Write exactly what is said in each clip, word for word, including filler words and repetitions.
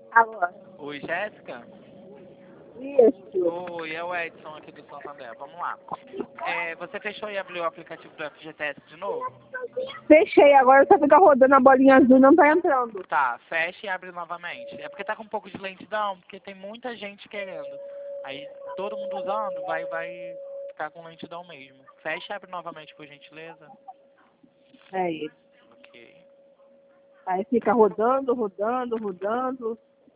Alô? Oi, Jéssica? Isso. Oi, é o Edson aqui do Santander. Vamos lá. É, você fechou e abriu o aplicativo do F G T S de novo? Fechei, agora só fica rodando a bolinha azul e não tá entrando. Tá, fecha e abre novamente. É porque tá com um pouco de lentidão, porque tem muita gente querendo. Aí todo mundo usando vai, vai ficar com lentidão mesmo. Fecha e abre novamente, por gentileza. É isso. Ok. Aí fica rodando, rodando, rodando.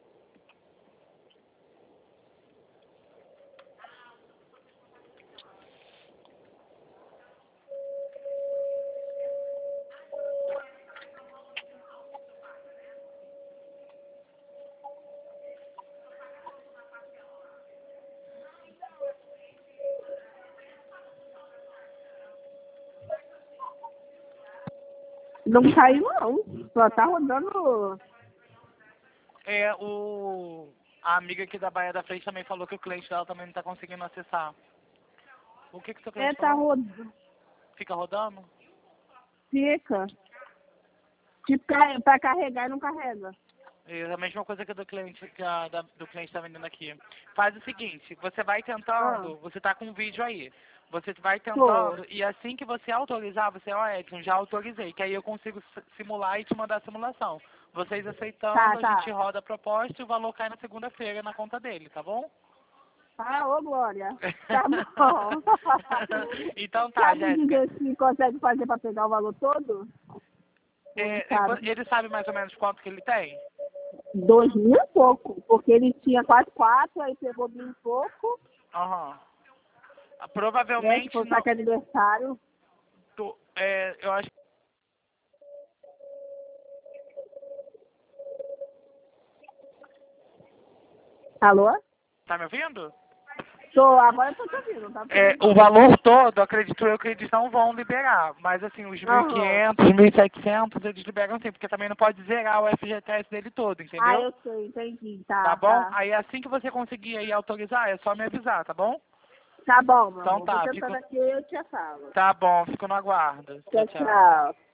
Não caiu não. Só tá rodando. É, o... A amiga aqui da Baía da Frente também falou que o cliente dela também não tá conseguindo acessar. O que que seu É, cliente tá falou? rodando. Fica rodando? Fica. Tipo, ca- pra carregar e não carrega. É a mesma coisa que a do cliente que a da, do cliente está vendendo aqui. Faz o seguinte, você vai Ah, tentando, você tá com um vídeo aí. Você vai tô. tentando e assim que você autorizar, você, ó Edson, já autorizei, que aí eu consigo s- simular e te mandar a simulação. Vocês Tá, aceitando, a gente tá. roda a proposta e o valor cai na segunda-feira na conta dele, tá bom? Ah, ô Glória. Tá bom. Então tá, Sabe Jéssica. dizer se consegue fazer pra pegar o valor todo? Ou não É, sabe? ele sabe mais ou menos quanto que ele tem? Dois mil e pouco, porque ele tinha quase quatro, aí pegou mil e pouco, Aham. né? Se Provavelmente for não. saque aniversário. tô- é, eu acho. Alô? Tá me ouvindo? Tô, agora eu tô te ouvindo, tá te É, ouvindo o não. valor todo, acredito eu que eles não vão liberar. Mas assim, os mil e Aham. quinhentos, mil e setecentos eles liberam sim, porque também não pode zerar o F G T S dele todo, Ah, entendeu? eu sei, entendi. Tá Tá, bom? tá. Aí assim que você conseguir aí autorizar, é só me avisar, tá bom? Tá bom, meu Então amor. Vou tá, tentando fico. aqui e eu te falo. Tá bom, fico no aguardo. Tchau, Tchau, tchau. tchau.